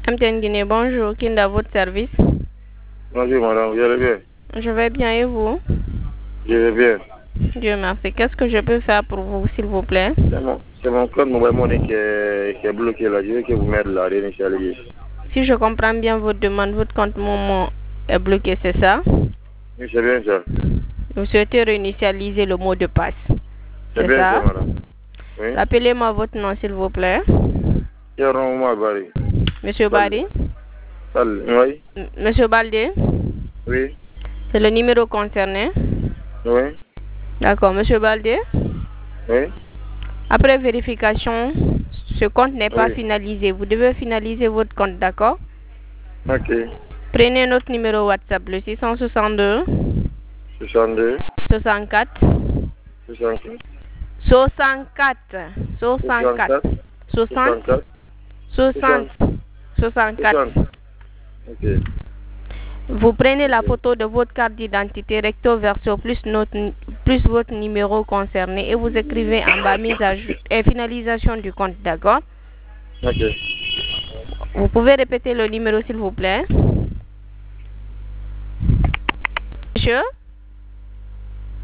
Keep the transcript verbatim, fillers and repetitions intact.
M T N Guinée, bonjour. Qui est à votre service? Bonjour madame, vous allez bien? Je vais bien et vous? Je vais bien. Dieu merci. Qu'est-ce que je peux faire pour vous, s'il vous plaît? C'est mon, c'est mon code mobile money qui est, qui est bloqué là. Je veux que vous m'aidiez là, réinitialiser. Si je comprends bien votre demande, votre compte Momo est bloqué, c'est ça? Oui, c'est bien ça. Vous souhaitez réinitialiser le mot de passe. C'est bien ça, madame. Oui. Rappelez-moi votre nom, s'il vous plaît. Thierno Oumar Bari. Monsieur Bari? Oui. M- Monsieur Baldé? Oui. C'est le numéro concerné? Oui. D'accord. Monsieur Baldé? Oui. Après vérification, ce compte n'est pas Oui. finalisé. Vous devez finaliser votre compte, d'accord? Ok. Prenez notre numéro WhatsApp, le six cent soixante-deux, soixante-deux, soixante-quatre, soixante-quatre, soixante-quatre, soixante-quatre, soixante, soixante, soixante-quatre. Ok. Vous prenez la photo de votre carte d'identité recto verso plus, notre, plus votre numéro concerné et vous écrivez en bas mise à jour et finalisation du compte, d'accord? Ok. Vous pouvez répéter le numéro s'il vous plaît? Monsieur?